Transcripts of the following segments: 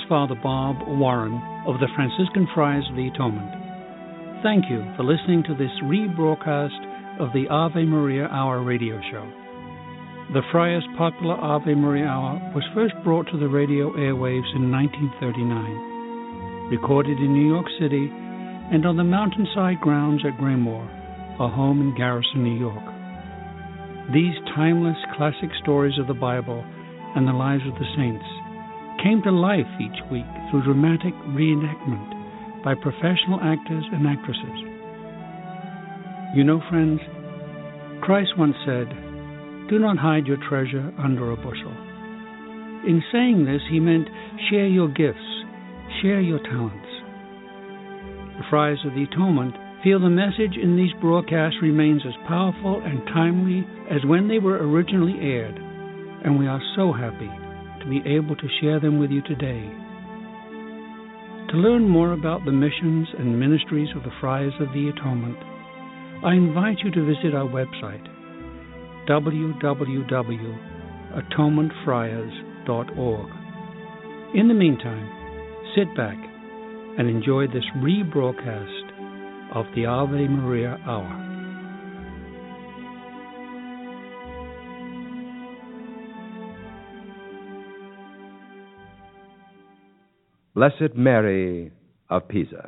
Father Bob Warren of the Franciscan Friars of the Atonement. Thank you for listening to this rebroadcast of the Ave Maria Hour radio show. The Friars' popular Ave Maria Hour was first brought to the radio airwaves in 1939, recorded in New York City and on the mountainside grounds at Graymoor, our home in Garrison, New York. These timeless classic stories of the Bible and the lives of the saints came to life each week through dramatic reenactment by professional actors and actresses. You know, friends, Christ once said, "Do not hide your treasure under a bushel." In saying this, he meant share your gifts, share your talents. The Friars of the Atonement feel the message in these broadcasts remains as powerful and timely as when they were originally aired, and we are so happy to be able to share them with you today. To learn more about the missions and ministries of the Friars of the Atonement, I invite you to visit our website, www.atonementfriars.org. In the meantime, sit back and enjoy this rebroadcast of the Ave Maria Hour. Blessed Mary of Pisa.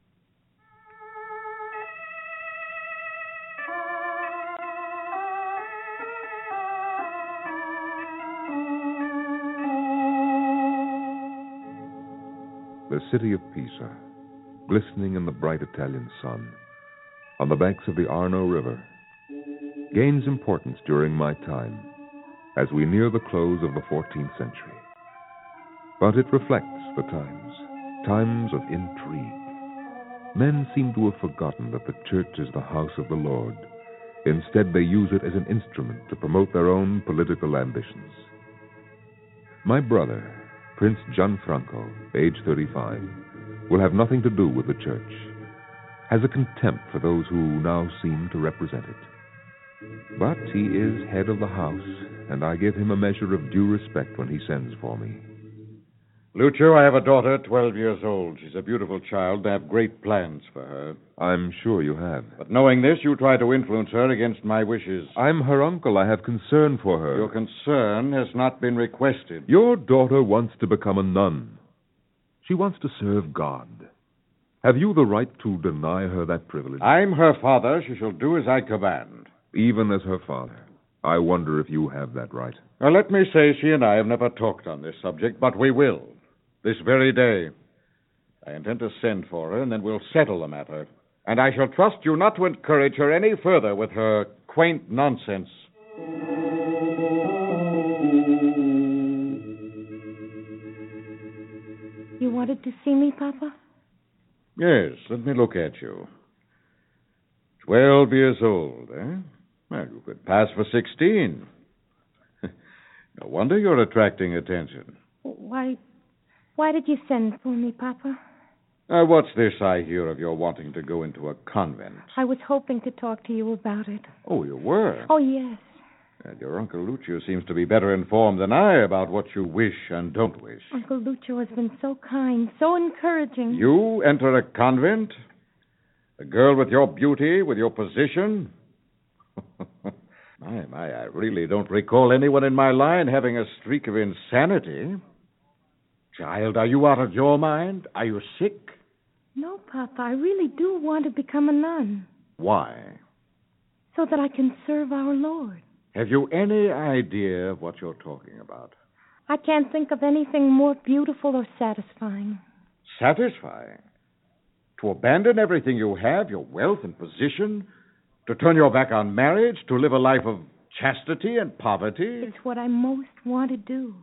The city of Pisa, glistening in the bright Italian sun, on the banks of the Arno River, gains importance during my time as we near the close of the 14th century. But it reflects the times of intrigue. Men seem to have forgotten that the church is the house of the Lord. Instead, they use it as an instrument to promote their own political ambitions. My brother, Prince Gianfranco, age 35, will have nothing to do with the church, has a contempt for those who now seem to represent it. But he is head of the house, and I give him a measure of due respect when he sends for me. Lucio, I have a daughter, 12 years old. She's a beautiful child. I have great plans for her. I'm sure you have. But knowing this, you try to influence her against my wishes. I'm her uncle. I have concern for her. Your concern has not been requested. Your daughter wants to become a nun. She wants to serve God. Have you the right to deny her that privilege? I'm her father. She shall do as I command. Even as her father. I wonder if you have that right. Now, let me say she and I have never talked on this subject, but we will. This very day. I intend to send for her, and then we'll settle the matter. And I shall trust you not to encourage her any further with her quaint nonsense. You wanted to see me, Papa? Yes, let me look at you. 12 years old, eh? Well, you could pass for 16. No wonder you're attracting attention. Why did you send for me, Papa? What's this I hear of your wanting to go into a convent? I was hoping to talk to you about it. Oh, you were? Oh, yes. Your Uncle Lucio seems to be better informed than I about what you wish and don't wish. Uncle Lucio has been so kind, so encouraging. You enter a convent? A girl with your beauty, with your position? I really don't recall anyone in my line having a streak of insanity. Child, are you out of your mind? Are you sick? No, Papa, I really do want to become a nun. Why? So that I can serve our Lord. Have you any idea of what you're talking about? I can't think of anything more beautiful or satisfying. Satisfying? To abandon everything you have, your wealth and position, to turn your back on marriage, to live a life of chastity and poverty? It's what I most want to do.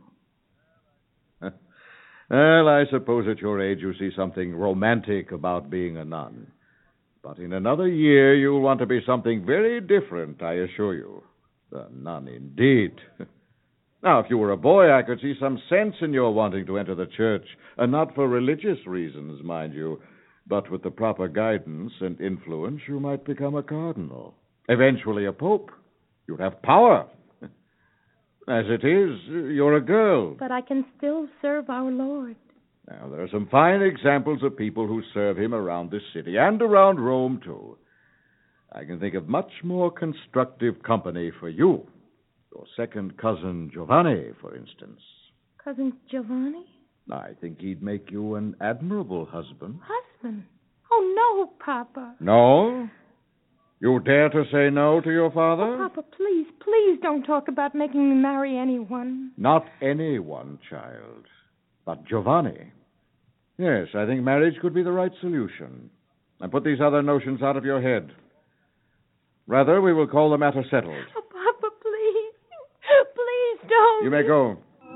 Well, I suppose at your age you see something romantic about being a nun. But in another year you'll want to be something very different, I assure you. A nun indeed. Now, if you were a boy, I could see some sense in your wanting to enter the church, and not for religious reasons, mind you, but with the proper guidance and influence, you might become a cardinal, eventually a pope. You'd have power. As it is, you're a girl. But I can still serve our Lord. Now, there are some fine examples of people who serve him around this city and around Rome, too. I can think of much more constructive company for you. Your second cousin, Giovanni, for instance. Cousin Giovanni? I think he'd make you an admirable husband. Husband? Oh, no, Papa. No? You dare to say no to your father? Oh, Papa, please, please don't talk about making me marry anyone. Not anyone, child, but Giovanni. Yes, I think marriage could be the right solution. And put these other notions out of your head. Rather, we will call the matter settled. Oh, Papa, please. Please don't. You may go.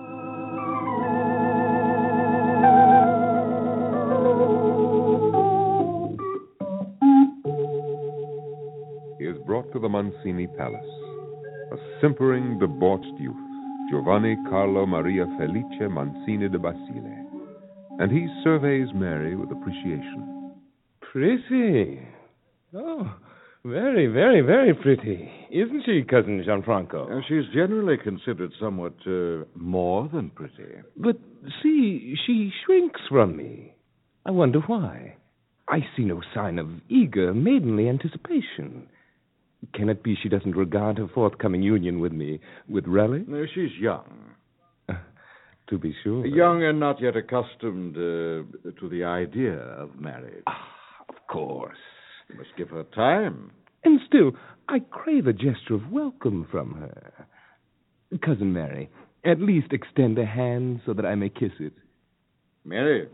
He is brought to the Mancini Palace, a simpering, debauched youth, Giovanni Carlo Maria Felice Mancini de Basile, and he surveys Mary with appreciation. Pretty. Oh, very, very, very pretty. Isn't she, Cousin Gianfranco? She's generally considered somewhat more than pretty. But see, she shrinks from me. I wonder why. I see no sign of eager, maidenly anticipation. Can it be she doesn't regard her forthcoming union with me with relish? She's young. To be sure. Young and not yet accustomed to the idea of marriage. Of course. You must give her time. And still, I crave a gesture of welcome from her. Cousin Mary, at least extend a hand so that I may kiss it. Mary.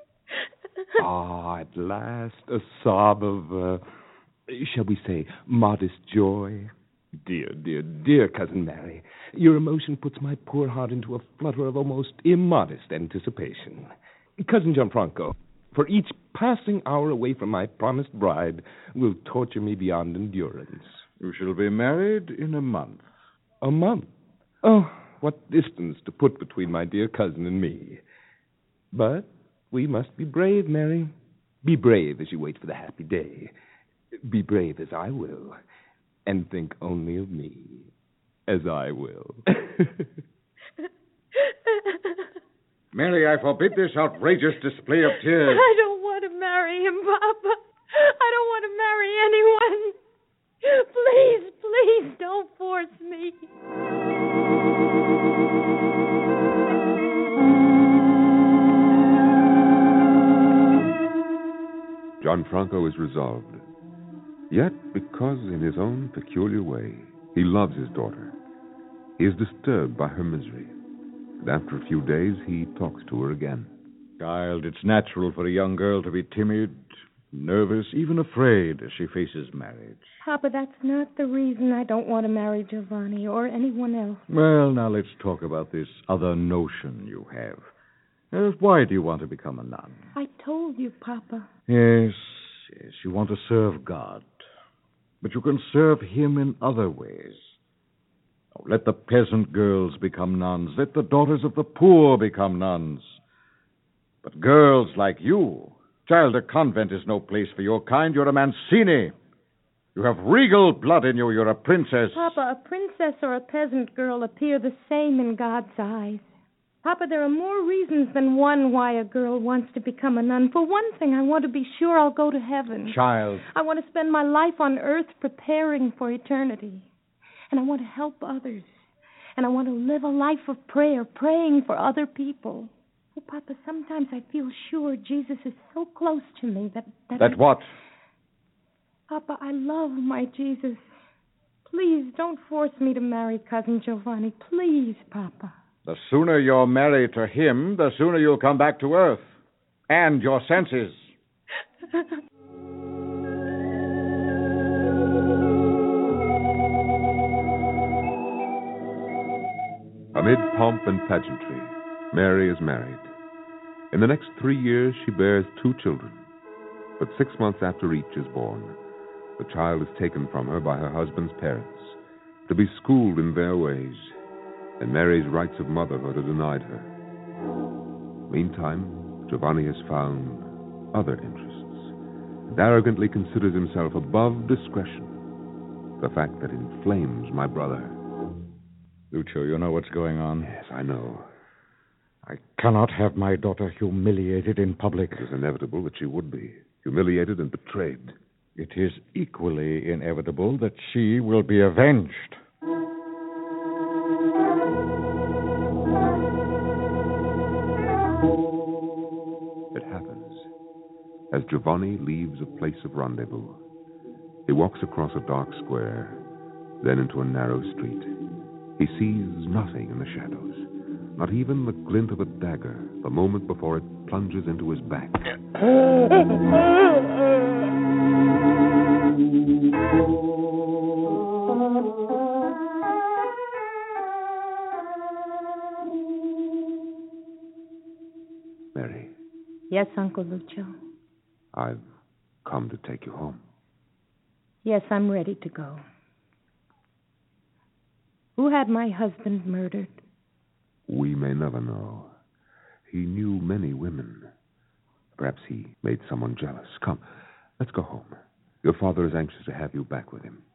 At last, a sob of, shall we say, modest joy. Dear, dear, dear Cousin Mary, your emotion puts my poor heart into a flutter of almost immodest anticipation. Cousin Gianfranco, for each passing hour away from my promised bride will torture me beyond endurance. You shall be married in a month. A month? Oh, what distance to put between my dear cousin and me. But we must be brave, Mary. Be brave as you wait for the happy day. Be brave as I will, and think only of me, as I will. Mary, I forbid this outrageous display of tears. I don't want to marry him, Papa. I don't want to marry anyone. Please, please don't force me. Gianfranco is resolved. Yet, because in his own peculiar way, he loves his daughter, he is disturbed by her misery. And after a few days, he talks to her again. Child, it's natural for a young girl to be timid, nervous, even afraid as she faces marriage. Papa, that's not the reason I don't want to marry Giovanni or anyone else. Well, now let's talk about this other notion you have. Why do you want to become a nun? I told you, Papa. Yes, you want to serve God. But you can serve him in other ways. Oh, let the peasant girls become nuns. Let the daughters of the poor become nuns. But girls like you, child, a convent is no place for your kind. You're a Mancini. You have regal blood in you. You're a princess. Papa, a princess or a peasant girl appear the same in God's eyes. Papa, there are more reasons than one why a girl wants to become a nun. For one thing, I want to be sure I'll go to heaven. Child. I want to spend my life on earth preparing for eternity. And I want to help others. And I want to live a life of prayer, praying for other people. Oh, Papa, sometimes I feel sure Jesus is so close to me that what? Papa, I love my Jesus. Please don't force me to marry Cousin Giovanni. Please, Papa. The sooner you're married to him, the sooner you'll come back to earth. And your senses. Amid pomp and pageantry, Mary is married. In the next 3 years, she bears 2 children. But 6 months after each is born, the child is taken from her by her husband's parents to be schooled in their ways, and Mary's rights of motherhood are denied her. Meantime, Giovanni has found other interests and arrogantly considers himself above discretion, the fact that inflames my brother. Lucio, you know what's going on? Yes, I know. I cannot have my daughter humiliated in public. It is inevitable that she would be humiliated and betrayed. It is equally inevitable that she will be avenged. It happens. As Giovanni leaves a place of rendezvous, he walks across a dark square, then into a narrow street. He sees nothing in the shadows, not even the glint of a dagger the moment before it plunges into his back. Mary. Yes, Uncle Lucio. I've come to take you home. Yes, I'm ready to go. Who had my husband murdered? We may never know. He knew many women. Perhaps he made someone jealous. Come, let's go home. Your father is anxious to have you back with him.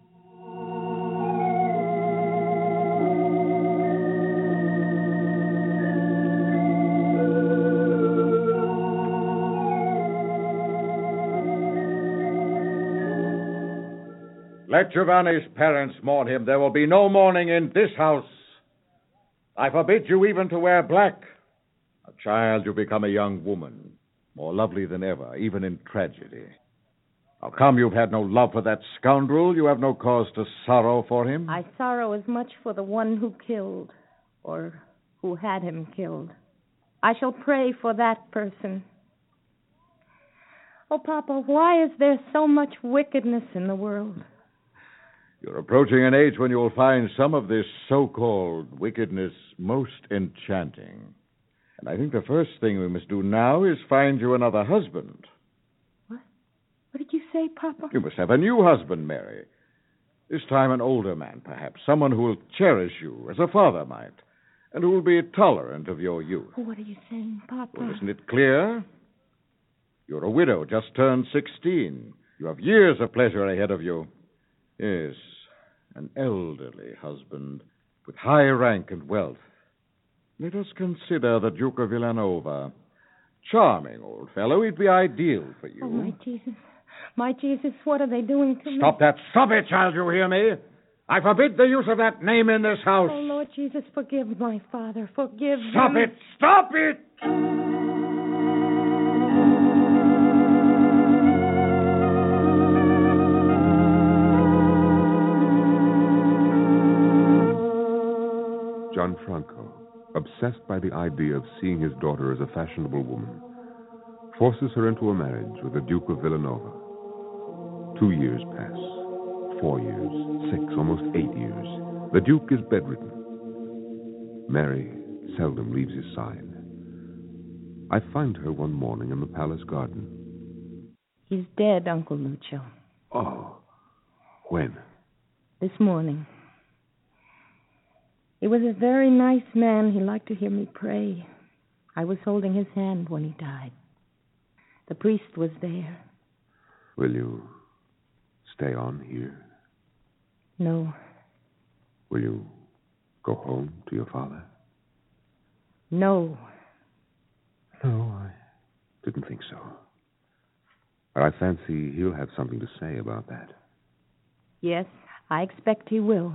Let Giovanni's parents mourn him. There will be no mourning in this house. I forbid you even to wear black. A child, you become a young woman, more lovely than ever, even in tragedy. How come you've had no love for that scoundrel? You have no cause to sorrow for him? I sorrow as much for the one who killed, or who had him killed. I shall pray for that person. Oh, Papa, why is there so much wickedness in the world? You're approaching an age when you'll find some of this so-called wickedness most enchanting. And I think the first thing we must do now is find you another husband. What? What did you say, Papa? You must have a new husband, Mary. This time an older man, perhaps. Someone who will cherish you as a father might, and who will be tolerant of your youth. What are you saying, Papa? Well, isn't it clear? You're a widow, just turned 16. You have years of pleasure ahead of you. Yes, an elderly husband with high rank and wealth. Let us consider the Duke of Villanova. Charming old fellow. He'd be ideal for you. Oh, my Jesus. My Jesus, what are they doing to me? Stop that. Stop it, child, you hear me? I forbid the use of that name in this house. Oh, Lord Jesus, forgive my father. Forgive Stop him. it. Stop it! Gianfranco, obsessed by the idea of seeing his daughter as a fashionable woman, forces her into a marriage with the Duke of Villanova. 2 years pass. 4 years. 6, almost 8 years. The Duke is bedridden. Mary seldom leaves his side. I find her one morning in the palace garden. He's dead, Uncle Lucio. Oh, when? This morning. He was a very nice man. He liked to hear me pray. I was holding his hand when he died. The priest was there. Will you stay on here? No. Will you go home to your father? No. No, I didn't think so. But I fancy he'll have something to say about that. Yes, I expect he will.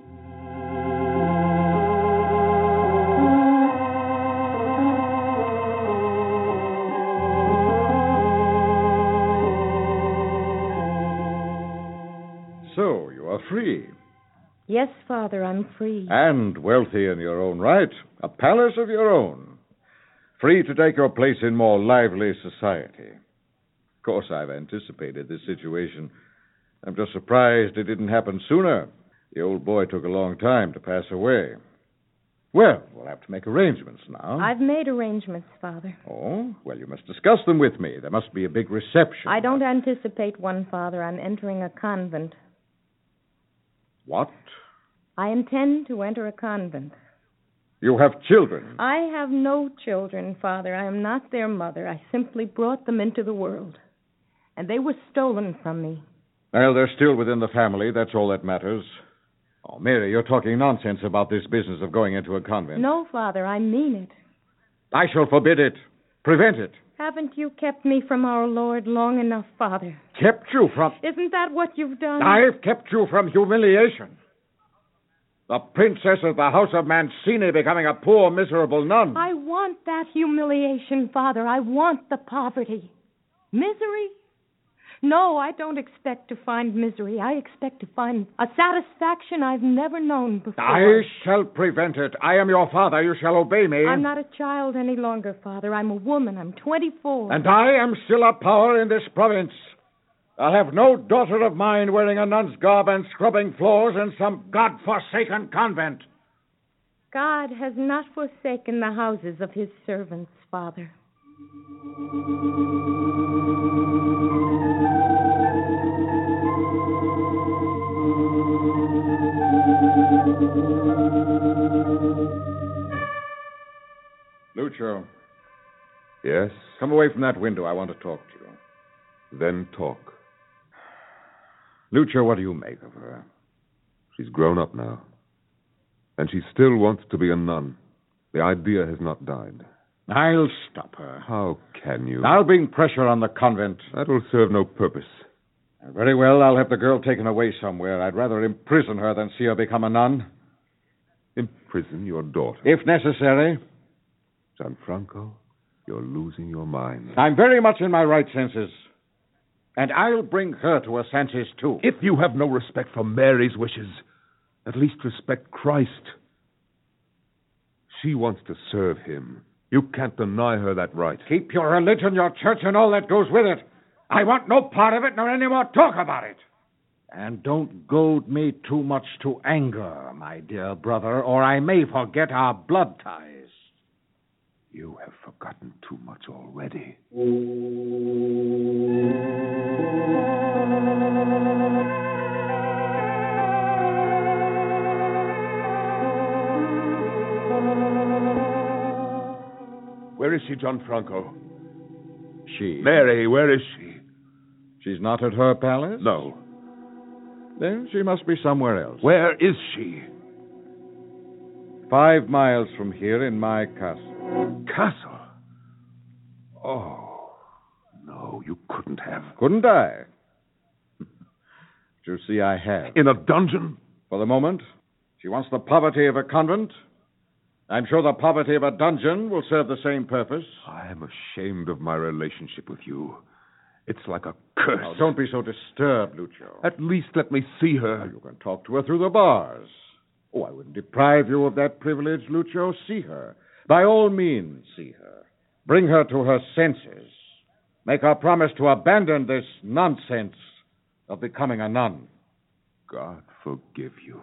So, you are free. Yes, Father, I'm free. And wealthy in your own right. A palace of your own. Free to take your place in more lively society. Of course, I've anticipated this situation. I'm just surprised it didn't happen sooner. The old boy took a long time to pass away. Well, we'll have to make arrangements now. I've made arrangements, Father. Oh? Well, you must discuss them with me. There must be a big reception. I don't anticipate one, Father. I'm entering a convent. What? I intend to enter a convent. You have children. I have no children, Father. I am not their mother. I simply brought them into the world. And they were stolen from me. Well, they're still within the family. That's all that matters. Oh, Mary, you're talking nonsense about this business of going into a convent. No, Father, I mean it. I shall forbid it, prevent it. Haven't you kept me from our Lord long enough, Father? Kept you from... Isn't that what you've done? I've kept you from humiliation. The princess of the house of Mancini becoming a poor, miserable nun. I want that humiliation, Father. I want the poverty. Misery? No, I don't expect to find misery. I expect to find a satisfaction I've never known before. I shall prevent it. I am your father. You shall obey me. I'm not a child any longer, Father. I'm a woman. I'm 24. And I am still a power in this province. I'll have no daughter of mine wearing a nun's garb and scrubbing floors in some God-forsaken convent. God has not forsaken the houses of his servants, Father. Lucio. Yes? Come away from that window. I want to talk to you. Then talk. Lucio, what do you make of her? She's grown up now. And she still wants to be a nun. The idea has not died. I'll stop her. How can you? I'll bring pressure on the convent. That will serve no purpose. Very well, I'll have the girl taken away somewhere. I'd rather imprison her than see her become a nun. Imprison your daughter? If necessary. Gianfranco, you're losing your mind. I'm very much in my right senses. And I'll bring her to her senses, too. If you have no respect for Mary's wishes, at least respect Christ. She wants to serve him. You can't deny her that right. Keep your religion, your church, and all that goes with it. I want no part of it, nor any more talk about it. And don't goad me too much to anger, my dear brother, or I may forget our blood ties. You have forgotten too much already. Where is she, Gianfranco? She? Mary, where is she? She's not at her palace? No. Then she must be somewhere else. Where is she? 5 miles from here in my castle. Castle? Oh, no, you couldn't have. Couldn't I? You see, I have. In a dungeon? For the moment. She wants the poverty of a convent. I'm sure the poverty of a dungeon will serve the same purpose. I am ashamed of my relationship with you. It's like a curse. Now, don't be so disturbed, Lucio. At least let me see her. Now, you can talk to her through the bars. Oh, I wouldn't deprive you of that privilege, Lucio. See her. By all means, see her. Bring her to her senses. Make her promise to abandon this nonsense of becoming a nun. God forgive you.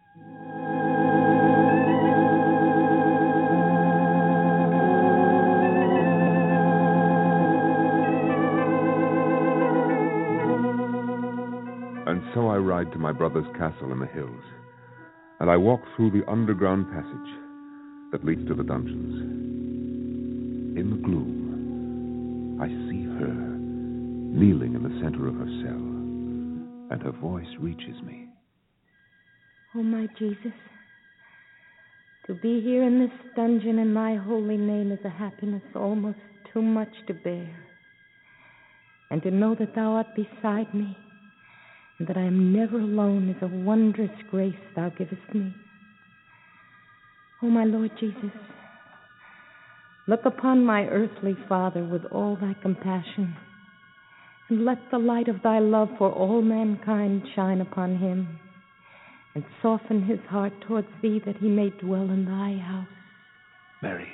And so I ride to my brother's castle in the hills, and I walk through the underground passage that leads to the dungeons. In the gloom, I see her kneeling in the center of her cell, and her voice reaches me. Oh, my Jesus, to be here in this dungeon in thy holy name is a happiness almost too much to bear. And to know that thou art beside me, and that I am never alone is a wondrous grace thou givest me. Oh, my Lord Jesus, look upon my earthly father with all thy compassion, and let the light of thy love for all mankind shine upon him, and soften his heart towards thee, that he may dwell in thy house. Mary.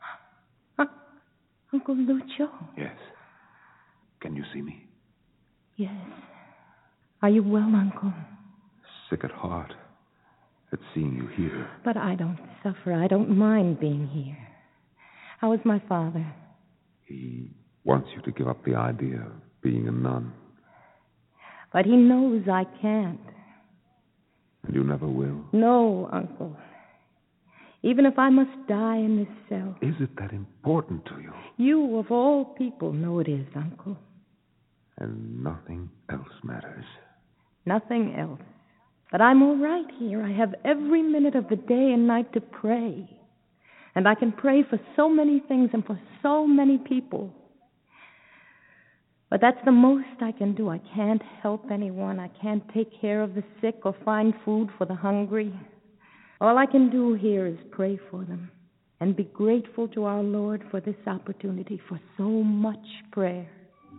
Uncle Lucio? Yes. Can you see me? Yes. Are you well, Uncle? Sick at heart at seeing you here. But I don't suffer. I don't mind being here. How is my father? He wants you to give up the idea of being a nun. But he knows I can't. And you never will? No, Uncle. Even if I must die in this cell. Is it that important to you? You, of all people, know it is, Uncle. And nothing else matters. Nothing else. But I'm all right here. I have every minute of the day and night to pray. And I can pray for so many things and for so many people. But that's the most I can do. I can't help anyone. I can't take care of the sick or find food for the hungry. All I can do here is pray for them and be grateful to our Lord for this opportunity for so much prayer.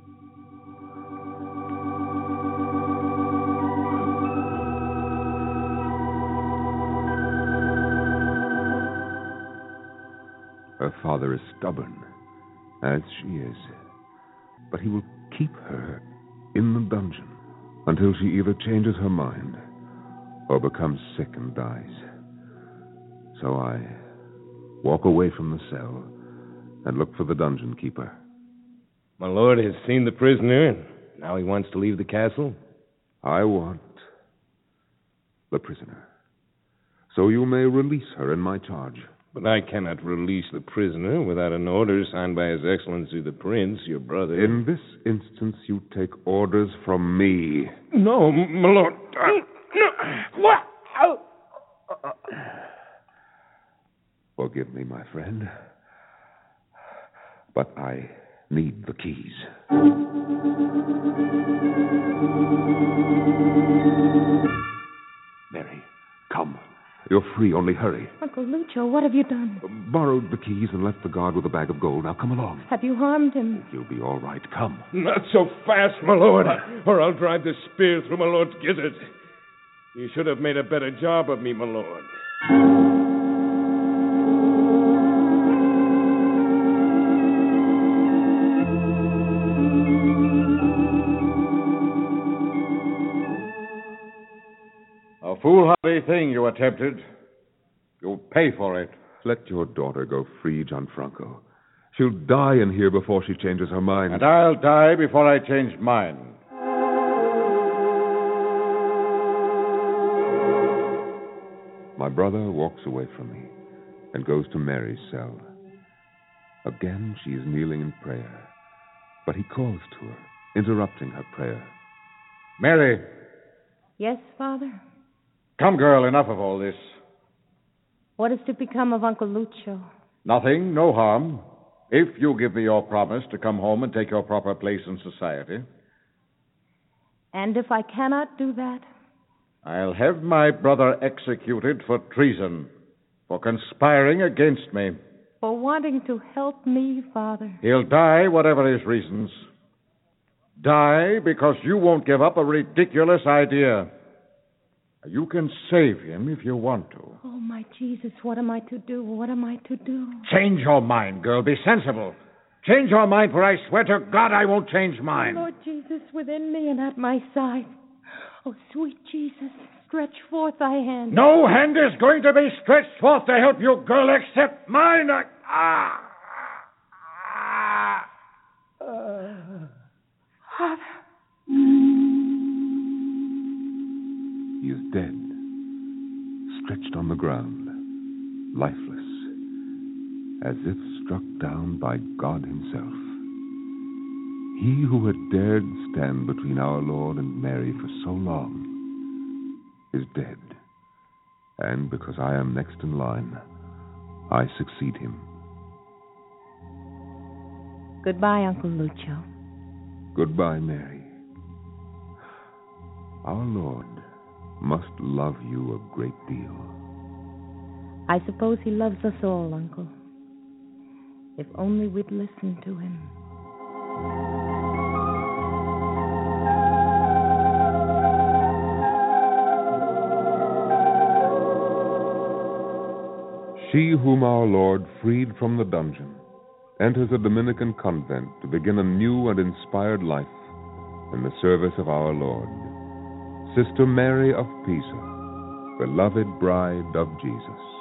Her father is stubborn, as she is, but he will keep her in the dungeon until she either changes her mind or becomes sick and dies. So I walk away from the cell and look for the dungeon keeper. My lord has seen the prisoner, and now he wants to leave the castle. I want the prisoner, so you may release her in my charge. But I cannot release the prisoner without an order signed by His Excellency the Prince, your brother. In this instance, you take orders from me. No, my lord. No. What? Forgive me, my friend, but I need the keys. Mary, come. You're free, only hurry. Uncle Lucio, what have you done? Borrowed the keys and left the guard with a bag of gold. Now come along. Have you harmed him? You'll be all right. Come. Not so fast, my lord, or I'll drive the spear through my lord's gizzard. You should have made a better job of me, my lord. A foolhardy thing you attempted. You'll pay for it. Let your daughter go free, Gianfranco. She'll die in here before she changes her mind. And I'll die before I change mine. My brother walks away from me and goes to Mary's cell. Again, she is kneeling in prayer, but he calls to her, interrupting her prayer. Mary. Yes, Father? Come, girl, enough of all this. What is to become of Uncle Lucio? Nothing, no harm. If you give me your promise to come home and take your proper place in society. And if I cannot do that? I'll have my brother executed for treason, for conspiring against me. For wanting to help me, Father. He'll die, whatever his reasons. Die because you won't give up a ridiculous idea. You can save him if you want to. Oh, my Jesus, what am I to do? What am I to do? Change your mind, girl. Be sensible. Change your mind, for I swear to God I won't change mine. Lord Jesus, within me and at my side. Oh, sweet Jesus, stretch forth thy hand. No hand is going to be stretched forth to help you, girl, except mine. Father. He is dead, stretched on the ground, lifeless, as if struck down by God himself. He who had dared stand between our Lord and Mary for so long is dead, and because I am next in line, I succeed him. Goodbye, Uncle Lucio. Goodbye, Mary. Our Lord must love you a great deal. I suppose he loves us all, Uncle. If only we'd listen to him. She whom our Lord freed from the dungeon enters a Dominican convent to begin a new and inspired life in the service of our Lord. Sister Mary of Pisa, beloved bride of Jesus.